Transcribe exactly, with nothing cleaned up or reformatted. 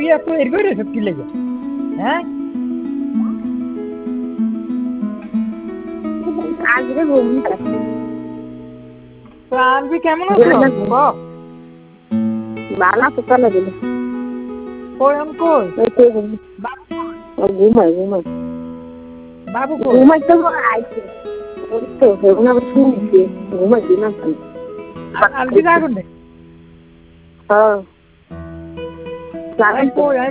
তুই এত এর করে সব কি লেগে হ্যাঁ আজকে ঘুম প্রাণবি কেমন আছো বালা সকালে দিল কই আম কই ঘুমাই ঘুমাই বাবু কই ঘুমাই তো আইছে তো ঘুমা শুনছি ঘুমাই দিলাম আলবি রাগুন হ্যাঁ কই